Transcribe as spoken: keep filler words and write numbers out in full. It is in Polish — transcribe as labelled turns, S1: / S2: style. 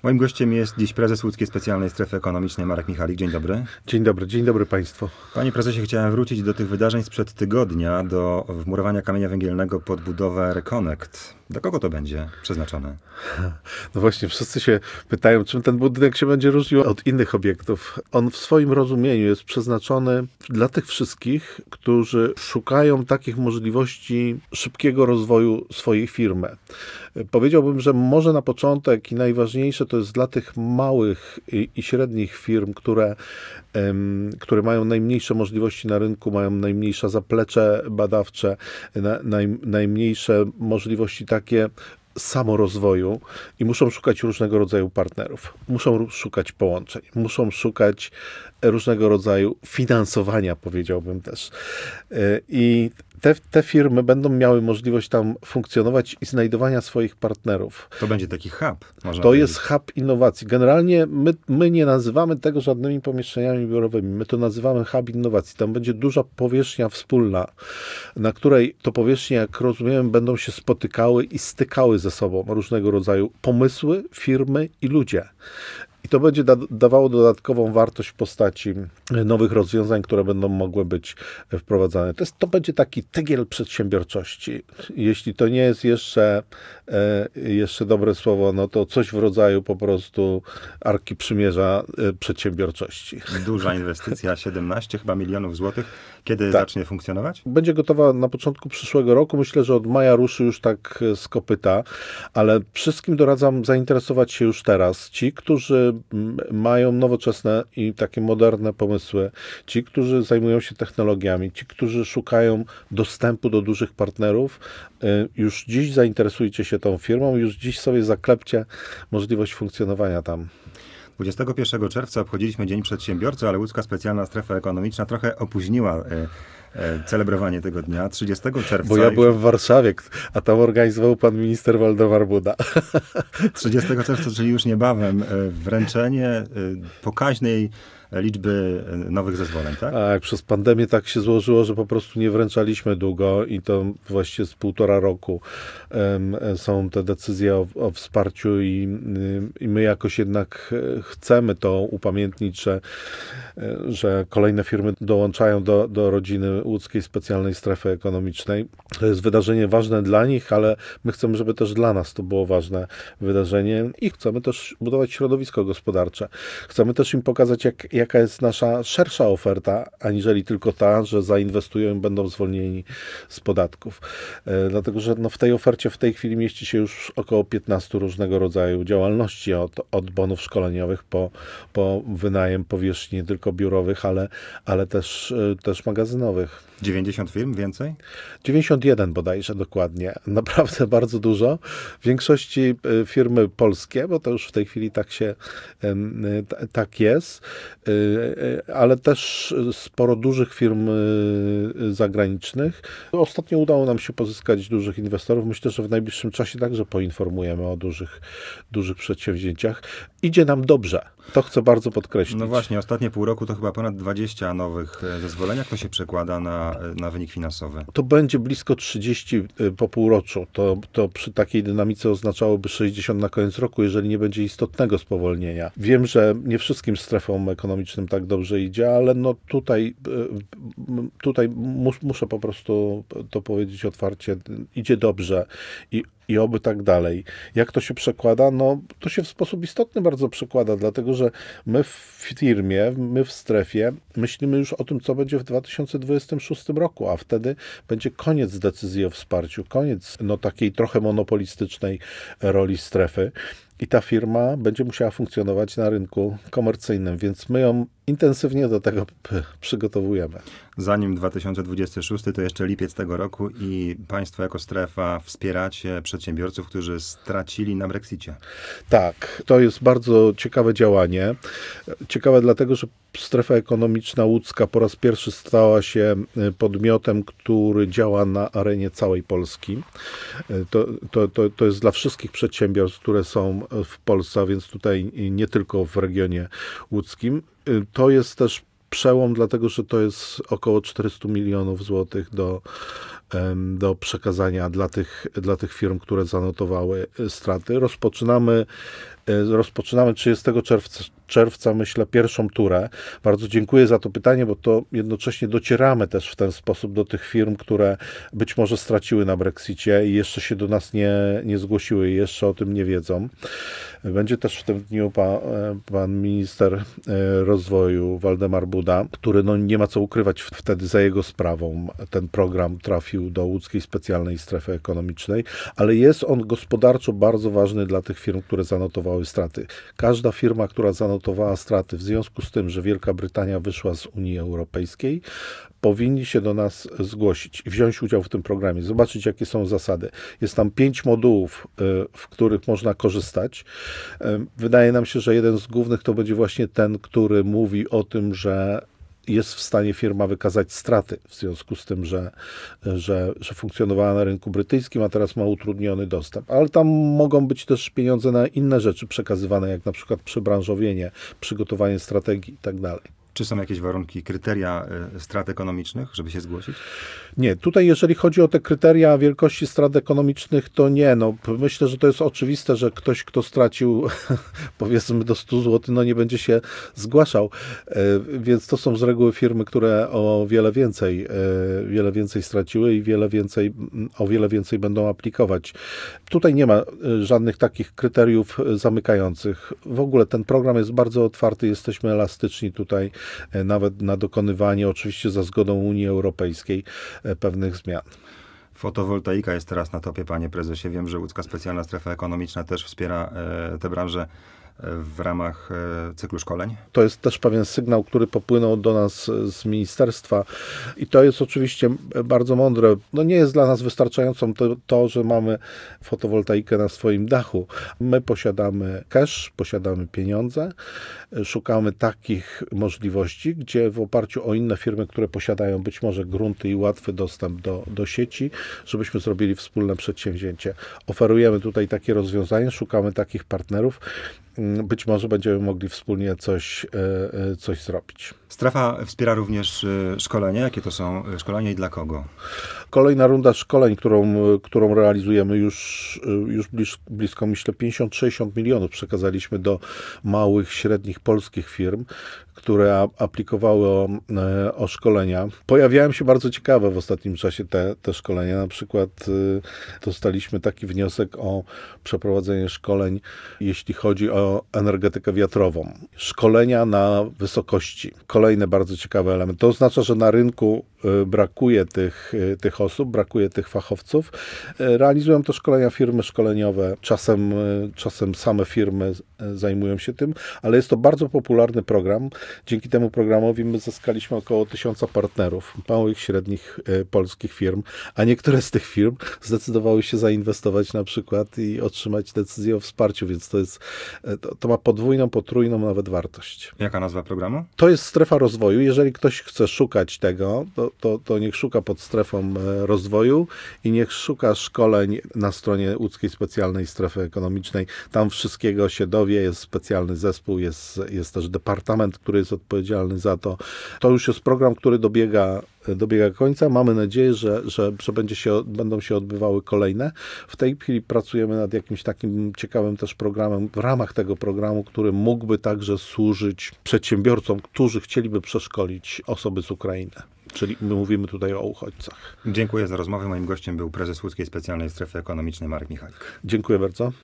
S1: Moim gościem jest dziś prezes Łódzkiej Specjalnej Strefy Ekonomicznej Marek Michalik. Dzień dobry.
S2: Dzień dobry, dzień dobry Państwu.
S1: Panie prezesie, chciałem wrócić do tych wydarzeń sprzed tygodnia, do wmurowania kamienia węgielnego pod budowę Reconnect. Dla kogo to będzie przeznaczone?
S2: No właśnie, wszyscy się pytają, czym ten budynek się będzie różnił od innych obiektów. On w swoim rozumieniu jest przeznaczony dla tych wszystkich, którzy szukają takich możliwości szybkiego rozwoju swojej firmy. Powiedziałbym, że może na początek i najważniejsze to jest dla tych małych i, i średnich firm, które, um, które mają najmniejsze możliwości na rynku, mają najmniejsze zaplecze badawcze, na, naj, najmniejsze możliwości takie samorozwoju i muszą szukać różnego rodzaju partnerów, muszą szukać połączeń, muszą szukać różnego rodzaju finansowania, powiedziałbym też. I te, te firmy będą miały możliwość tam funkcjonować i znajdowania swoich partnerów.
S1: To będzie taki hub. Można
S2: to
S1: powiedzieć.
S2: jest hub innowacji. Generalnie my, my nie nazywamy tego żadnymi pomieszczeniami biurowymi. My to nazywamy hub innowacji. Tam będzie duża powierzchnia wspólna, na której to powierzchnie, jak rozumiem, będą się spotykały i stykały ze sobą różnego rodzaju pomysły, firmy i ludzie. I to będzie da- dawało dodatkową wartość w postaci nowych rozwiązań, które będą mogły być wprowadzane. To, jest, to będzie taki tygiel przedsiębiorczości. Jeśli to nie jest jeszcze, e, jeszcze dobre słowo, no to coś w rodzaju po prostu Arki Przymierza e, przedsiębiorczości.
S1: Duża inwestycja, siedemnaście chyba milionów złotych. Kiedy
S2: Tak.
S1: zacznie funkcjonować?
S2: Będzie gotowa na początku przyszłego roku. Myślę, że od maja ruszy już tak z kopyta, ale wszystkim doradzam zainteresować się już teraz. Ci, którzy mają nowoczesne i takie moderne pomysły, ci, którzy zajmują się technologiami, ci, którzy szukają dostępu do dużych partnerów, już dziś zainteresujcie się tą firmą, już dziś sobie zaklepcie możliwość funkcjonowania tam.
S1: dwudziestego pierwszego czerwca obchodziliśmy Dzień Przedsiębiorcy, ale Łódzka Specjalna Strefa Ekonomiczna trochę opóźniła e, e, celebrowanie tego dnia. trzydziestego czerwca...
S2: Bo ja
S1: już...
S2: byłem w Warszawie, a tam organizował pan minister Waldemar Buda.
S1: trzydziestego czerwca, czyli już niebawem, e, wręczenie e, pokaźnej liczby nowych zezwoleń, tak?
S2: A jak przez pandemię tak się złożyło, że po prostu nie wręczaliśmy długo i to właściwie z półtora roku um, są te decyzje o, o wsparciu i, i my jakoś jednak chcemy to upamiętnić, że, że kolejne firmy dołączają do, do rodziny Łódzkiej Specjalnej Strefy Ekonomicznej. To jest wydarzenie ważne dla nich, ale my chcemy, żeby też dla nas to było ważne wydarzenie i chcemy też budować środowisko gospodarcze. Chcemy też im pokazać, jak jaka jest nasza szersza oferta, aniżeli tylko ta, że zainwestują i będą zwolnieni z podatków. E, dlatego, że no w tej ofercie w tej chwili mieści się już około piętnaście różnego rodzaju działalności, od, od bonów szkoleniowych po, po wynajem powierzchni nie tylko biurowych, ale, ale też, też magazynowych.
S1: dziewięćdziesiąt firm więcej?
S2: dziewięćdziesiąt jeden bodajże dokładnie. Naprawdę bardzo dużo. W większości firmy polskie, bo to już w tej chwili tak się tak jest, ale też sporo dużych firm zagranicznych. Ostatnio udało nam się pozyskać dużych inwestorów. Myślę, że w najbliższym czasie także poinformujemy o dużych, dużych przedsięwzięciach. Idzie nam dobrze. To chcę bardzo podkreślić.
S1: No właśnie, ostatnie pół roku to chyba ponad dwadzieścia nowych zezwoleń. Jak to się przekłada na, na wynik finansowy?
S2: To będzie blisko trzydzieści po półroczu. To, to przy takiej dynamice oznaczałoby sześćdziesiąt na koniec roku, jeżeli nie będzie istotnego spowolnienia. Wiem, że nie wszystkim strefom ekonomicznym tak dobrze idzie, ale no tutaj, tutaj mus, muszę po prostu to powiedzieć otwarcie. Idzie dobrze i I oby tak dalej. Jak to się przekłada? No, to się w sposób istotny bardzo przekłada, dlatego że my w firmie, my w strefie myślimy już o tym, co będzie w dwa tysiące dwudziestym szóstym roku, a wtedy będzie koniec decyzji o wsparciu, koniec no, takiej trochę monopolistycznej roli strefy. I ta firma będzie musiała funkcjonować na rynku komercyjnym, więc my ją intensywnie do tego p- przygotowujemy.
S1: Zanim dwa tysiące dwudziesty szósty, to jeszcze lipiec tego roku i państwo jako strefa wspieracie przedsiębiorców, którzy stracili na Brexicie.
S2: Tak, to jest bardzo ciekawe działanie. Ciekawe dlatego, że strefa ekonomiczna łódzka po raz pierwszy stała się podmiotem, który działa na arenie całej Polski. To, to, to, to jest dla wszystkich przedsiębiorstw, które są w Polsce, a więc tutaj nie tylko w regionie łódzkim. To jest też przełom, dlatego że to jest około czterysta milionów złotych do, em, do przekazania dla tych, dla tych firm, które zanotowały e, straty. Rozpoczynamy e, rozpoczynamy trzydziestego czerwca, czerwca, myślę, pierwszą turę. Bardzo dziękuję za to pytanie, bo to jednocześnie docieramy też w ten sposób do tych firm, które być może straciły na Brexicie i jeszcze się do nas nie, nie zgłosiły i jeszcze o tym nie wiedzą. Będzie też w tym dniu pa, pan minister rozwoju Waldemar Buda, który no nie ma co ukrywać, wtedy za jego sprawą ten program trafił do łódzkiej specjalnej strefy ekonomicznej, ale jest on gospodarczo bardzo ważny dla tych firm, które zanotowały straty. Każda firma, która zanotowała straty w związku z tym, że Wielka Brytania wyszła z Unii Europejskiej, powinni się do nas zgłosić i wziąć udział w tym programie, zobaczyć, jakie są zasady. Jest tam pięć modułów, w których można korzystać. Wydaje nam się, że jeden z głównych to będzie właśnie ten, który mówi o tym, że jest w stanie firma wykazać straty w związku z tym, że, że, że funkcjonowała na rynku brytyjskim, a teraz ma utrudniony dostęp. Ale tam mogą być też pieniądze na inne rzeczy przekazywane, jak na przykład przebranżowienie, przygotowanie strategii i tak dalej.
S1: Czy są jakieś warunki, kryteria y, strat ekonomicznych, żeby się zgłosić?
S2: Nie, tutaj jeżeli chodzi o te kryteria wielkości strat ekonomicznych, to nie. No, myślę, że to jest oczywiste, że ktoś, kto stracił powiedzmy do stu złotych, no nie będzie się zgłaszał. Więc to są z reguły firmy, które o wiele więcej, wiele więcej straciły i wiele więcej, o wiele więcej będą aplikować. Tutaj nie ma żadnych takich kryteriów zamykających. W ogóle ten program jest bardzo otwarty, jesteśmy elastyczni tutaj, nawet na dokonywanie, oczywiście za zgodą Unii Europejskiej, pewnych zmian.
S1: Fotowoltaika jest teraz na topie, panie prezesie. Wiem, że łódzka specjalna strefa ekonomiczna też wspiera e, tę branżę w ramach e, cyklu szkoleń.
S2: To jest też pewien sygnał, który popłynął do nas z ministerstwa i to jest oczywiście bardzo mądre. No nie jest dla nas wystarczającą to, to, że mamy fotowoltaikę na swoim dachu. My posiadamy cash, posiadamy pieniądze, szukamy takich możliwości, gdzie w oparciu o inne firmy, które posiadają być może grunty i łatwy dostęp do, do sieci, żebyśmy zrobili wspólne przedsięwzięcie. Oferujemy tutaj takie rozwiązanie, szukamy takich partnerów. Być może będziemy mogli wspólnie coś, coś zrobić.
S1: Strefa wspiera również szkolenia. Jakie to są szkolenia i dla kogo?
S2: Kolejna runda szkoleń, którą, którą realizujemy już, już bliż, blisko, myślę, pięćdziesiąt sześćdziesiąt milionów przekazaliśmy do małych, średnich polskich firm, które aplikowały o, o szkolenia. Pojawiają się bardzo ciekawe w ostatnim czasie te, te szkolenia. Na przykład dostaliśmy taki wniosek o przeprowadzenie szkoleń, jeśli chodzi o energetykę wiatrową. Szkolenia na wysokości. Kolejny bardzo ciekawy element. To oznacza, że na rynku brakuje tych, tych osób, brakuje tych fachowców. Realizują to szkolenia firmy szkoleniowe. Czasem, czasem same firmy zajmują się tym, ale jest to bardzo popularny program. Dzięki temu programowi my zyskaliśmy około tysiąca partnerów, małych, średnich polskich firm, a niektóre z tych firm zdecydowały się zainwestować na przykład i otrzymać decyzję o wsparciu, więc to jest, to, to ma podwójną, potrójną nawet wartość.
S1: Jaka nazwa programu?
S2: To jest strefa rozwoju. Jeżeli ktoś chce szukać tego, to, to, to niech szuka pod strefą rozwoju i niech szuka szkoleń na stronie łódzkiej specjalnej strefy ekonomicznej. Tam wszystkiego się dowie, jest specjalny zespół, jest, jest też departament, który jest odpowiedzialny za to. To już jest program, który dobiega, dobiega końca. Mamy nadzieję, że, że, że będzie się, będą się odbywały kolejne. W tej chwili pracujemy nad jakimś takim ciekawym też programem w ramach tego programu, który mógłby także służyć przedsiębiorcom, którzy chcieliby przeszkolić osoby z Ukrainy. Czyli my mówimy tutaj o uchodźcach.
S1: Dziękuję za rozmowę. Moim gościem był prezes Łódzkiej Specjalnej Strefy Ekonomicznej Marek Michalik.
S2: Dziękuję bardzo.